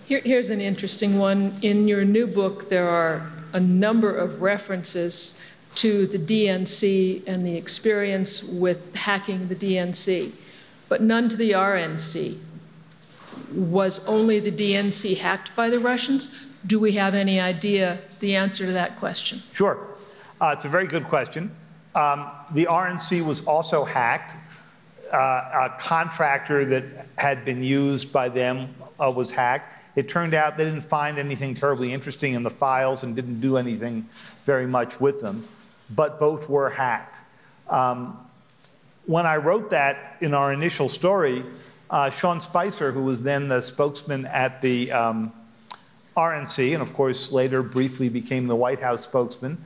Here's an interesting one. In your new book, there are a number of references to the DNC and the experience with hacking the DNC, but none to the RNC. Was only the DNC hacked by the Russians? Do we have any idea the answer to that question? Sure. It's a very good question. The RNC was also hacked. A contractor that had been used by them was hacked. It turned out they didn't find anything terribly interesting in the files and didn't do anything very much with them, but both were hacked. When I wrote that in our initial story, Sean Spicer, who was then the spokesman at the RNC, and of course later briefly became the White House spokesman,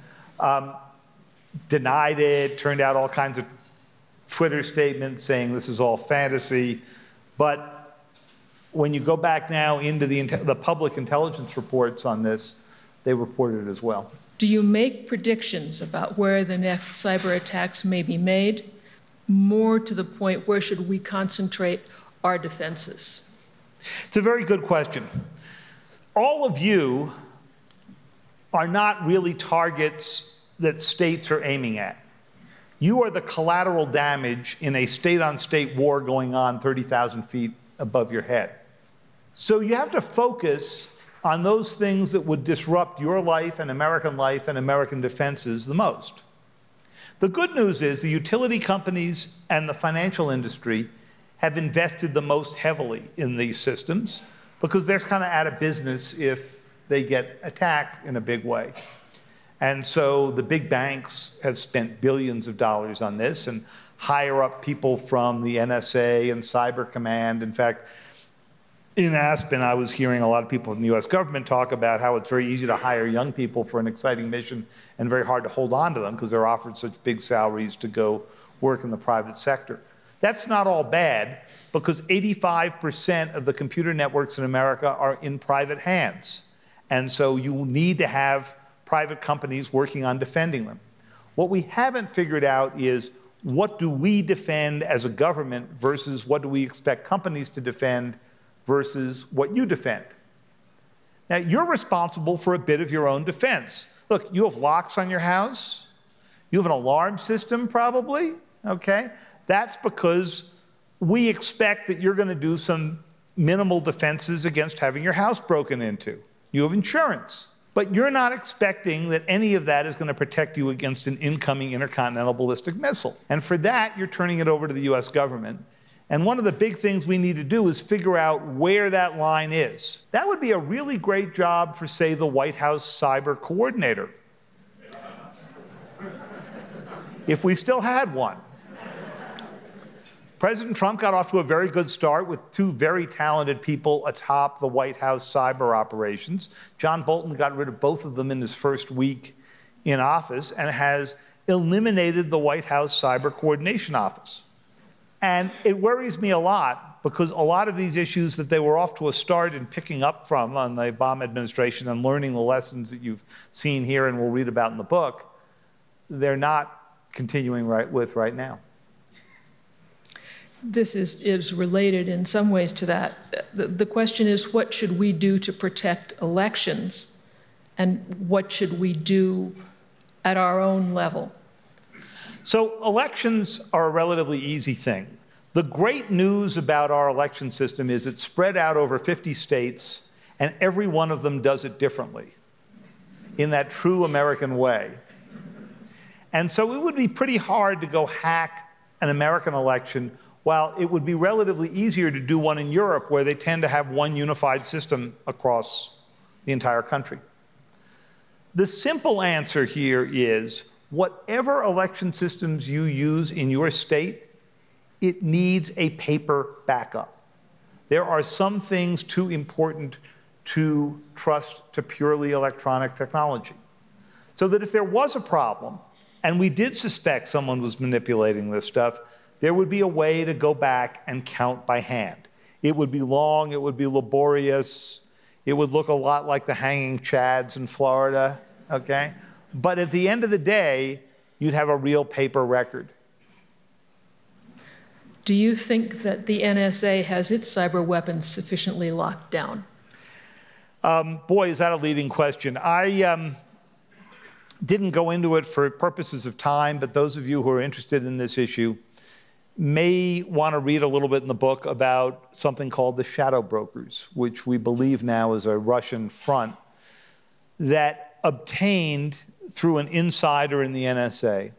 denied it, turned out all kinds of Twitter statements saying this is all fantasy. But when you go back now into the public intelligence reports on this, they reported it as well. Do you make predictions about where the next cyber attacks may be made? More to the point, where should we concentrate our defenses? It's a very good question. All of you are not really targets that states are aiming at. You are the collateral damage in a state-on-state war going on 30,000 feet above your head. So you have to focus on those things that would disrupt your life and American defenses the most. The good news is the utility companies and the financial industry have invested the most heavily in these systems because they're kind of out of business if they get attacked in a big way. And so the big banks have spent billions of dollars on this and hire up people from the NSA and Cyber Command. In fact, in Aspen, I was hearing a lot of people in the US government talk about how it's very easy to hire young people for an exciting mission and very hard to hold on to them because they're offered such big salaries to go work in the private sector. That's not all bad because 85% of the computer networks in America are in private hands. And so you need to have private companies working on defending them. What we haven't figured out is what do we defend as a government versus what do we expect companies to defend versus what you defend. Now, you're responsible for a bit of your own defense. Look, you have locks on your house. You have an alarm system, probably, okay? That's because we expect that you're going to do some minimal defenses against having your house broken into. You have insurance. But you're not expecting that any of that is going to protect you against an incoming intercontinental ballistic missile. And for that, you're turning it over to the US government. And one of the big things we need to do is figure out where that line is. That would be a really great job for, say, the White House cyber coordinator, if we still had one. President Trump got off to a very good start with two very talented people atop the White House cyber operations. John Bolton got rid of both of them in his first week in office and has eliminated the White House Cyber Coordination Office. And it worries me a lot because a lot of these issues that they were off to a start in picking up from on the Obama administration and learning the lessons that you've seen here and will read about in the book, they're not continuing with right now. This is related in some ways to that. The question is, what should we do to protect elections, and what should we do at our own level? So elections are a relatively easy thing. The great news about our election system is it's spread out over 50 states, and every one of them does it differently in that true American way. And so it would be pretty hard to go hack an American election, while it would be relatively easier to do one in Europe, where they tend to have one unified system across the entire country. The simple answer here is, whatever election systems you use in your state, it needs a paper backup. There are some things too important to trust to purely electronic technology. So that if there was a problem, and we did suspect someone was manipulating this stuff, there would be a way to go back and count by hand. It would be long, it would be laborious, it would look a lot like the hanging chads in Florida, okay? But at the end of the day, you'd have a real paper record. Do you think that the NSA has its cyber weapons sufficiently locked down? Boy, is that a leading question. I didn't go into it for purposes of time, but those of you who are interested in this issue may want to read a little bit in the book about something called the shadow brokers, which we believe now is a Russian front that obtained through an insider in the NSA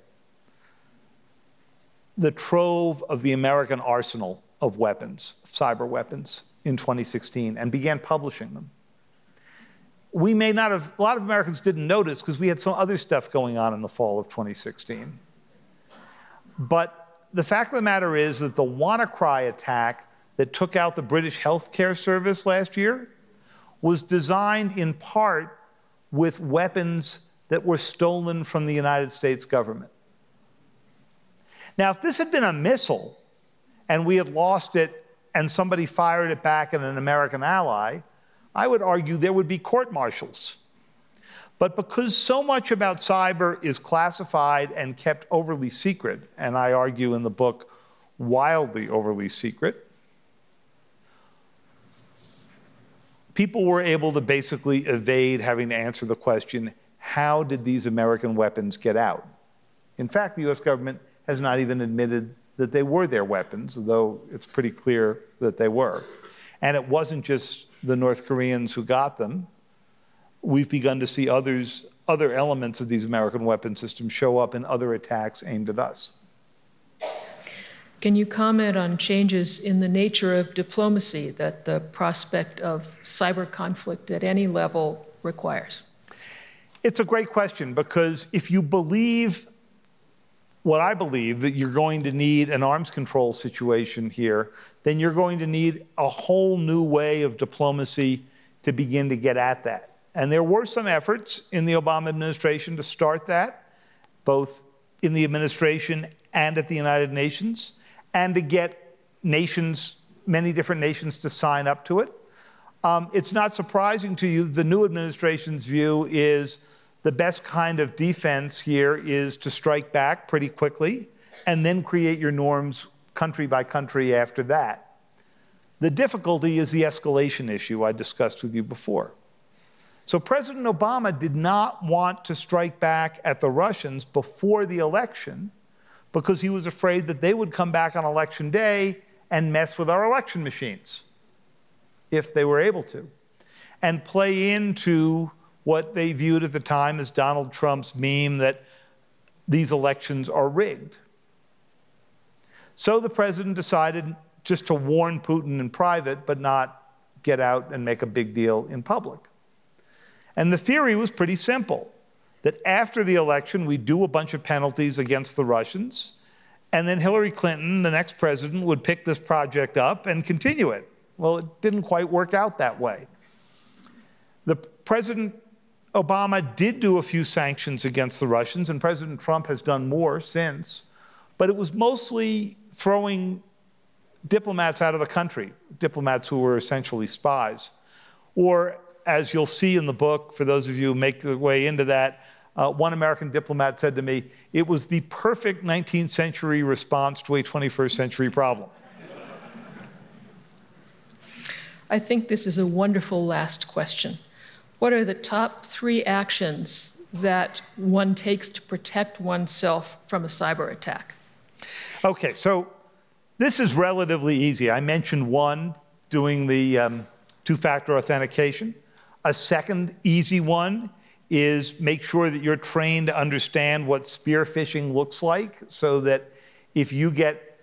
the trove of the American arsenal of weapons, cyber weapons, in 2016 and began publishing them. We may not have, a lot of Americans didn't notice because we had some other stuff going on in the fall of 2016. But the fact of the matter is that the WannaCry attack that took out the British healthcare service last year was designed in part with weapons that were stolen from the United States government. Now, if this had been a missile and we had lost it and somebody fired it back at an American ally, I would argue there would be court-martials. But because so much about cyber is classified and kept overly secret, and I argue in the book, wildly overly secret, people were able to basically evade having to answer the question, how did these American weapons get out? In fact, the US government has not even admitted that they were their weapons, though it's pretty clear that they were. And it wasn't just the North Koreans who got them. We've begun to see other elements of these American weapon systems show up in other attacks aimed at us. Can you comment on changes in the nature of diplomacy that the prospect of cyber conflict at any level requires? It's a great question, because if you believe what I believe, that you're going to need an arms control situation here, then you're going to need a whole new way of diplomacy to begin to get at that. And there were some efforts in the Obama administration to start that, both in the administration and at the United Nations, and to get nations, many different nations, to sign up to it. It's not surprising to you, the new administration's view is the best kind of defense here is to strike back pretty quickly and then create your norms country by country after that. The difficulty is the escalation issue I discussed with you before. So President Obama did not want to strike back at the Russians before the election because he was afraid that they would come back on election day and mess with our election machines, if they were able to, and play into what they viewed at the time as Donald Trump's meme that these elections are rigged. So the president decided just to warn Putin in private, but not get out and make a big deal in public. And the theory was pretty simple, that after the election, we'd do a bunch of penalties against the Russians, and then Hillary Clinton, the next president, would pick this project up and continue it. Well, it didn't quite work out that way. President Obama did do a few sanctions against the Russians, and President Trump has done more since, but it was mostly throwing diplomats out of the country, diplomats who were essentially spies. Or, as you'll see in the book, for those of you who make their way into that, one American diplomat said to me, it was the perfect 19th century response to a 21st century problem. I think this is a wonderful last question. What are the top 3 actions that one takes to protect oneself from a cyber attack? Okay, so this is relatively easy. I mentioned one, doing the two-factor authentication. A second easy one is make sure that you're trained to understand what spear phishing looks like, so that if you get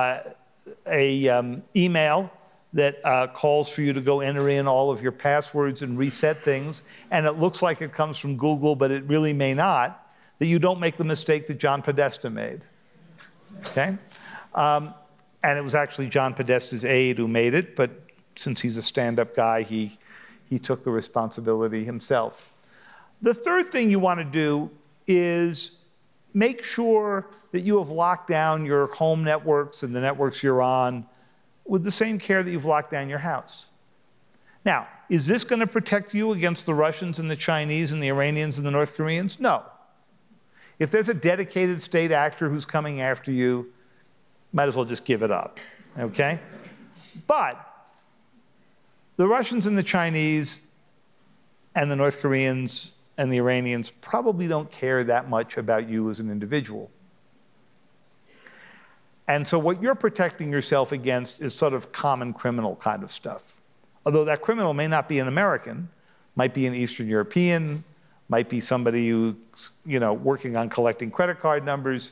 an email that calls for you to go enter in all of your passwords and reset things, and it looks like it comes from Google, but it really may not, that you don't make the mistake that John Podesta made, okay? And it was actually John Podesta's aide who made it, but since he's a stand-up guy, he took the responsibility himself. The third thing you want to do is make sure that you have locked down your home networks and the networks you're on with the same care that you've locked down your house. Now, is this going to protect you against the Russians and the Chinese and the Iranians and the North Koreans? No. If there's a dedicated state actor who's coming after you, might as well just give it up, okay? But the Russians and the Chinese, and the North Koreans and the Iranians probably don't care that much about you as an individual. And so what you're protecting yourself against is sort of common criminal kind of stuff. Although that criminal may not be an American, might be an Eastern European, might be somebody who's, working on collecting credit card numbers.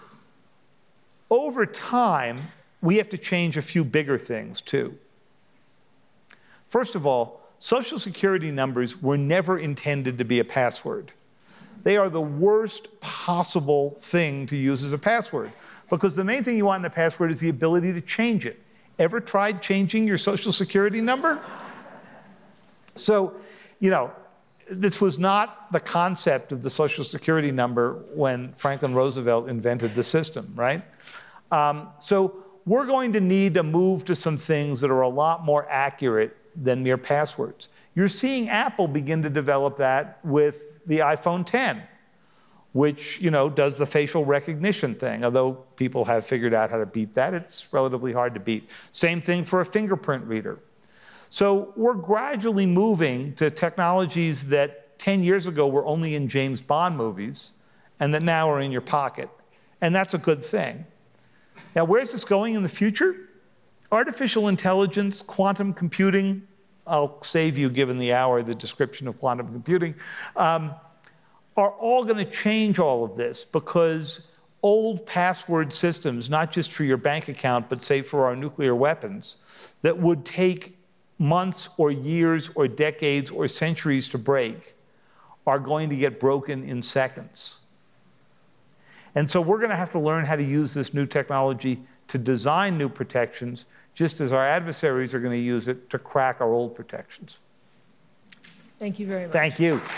Over time, we have to change a few bigger things too. First of all, Social Security numbers were never intended to be a password. They are the worst possible thing to use as a password, because the main thing you want in a password is the ability to change it. Ever tried changing your Social Security number? So, this was not the concept of the Social Security number when Franklin Roosevelt invented the system, right? So we're going to need to move to some things that are a lot more accurate than mere passwords. You're seeing Apple begin to develop that with the iPhone X, which, does the facial recognition thing. Although people have figured out how to beat that, it's relatively hard to beat. Same thing for a fingerprint reader. So we're gradually moving to technologies that 10 years ago were only in James Bond movies and that now are in your pocket. And that's a good thing. Now, where's this going in the future? Artificial intelligence, quantum computing, I'll save you, given the hour, the description of quantum computing, are all going to change all of this, because old password systems, not just for your bank account, but say for our nuclear weapons, that would take months or years or decades or centuries to break, are going to get broken in seconds. And so we're going to have to learn how to use this new technology to design new protections, just as our adversaries are going to use it to crack our old protections. Thank you very much. Thank you.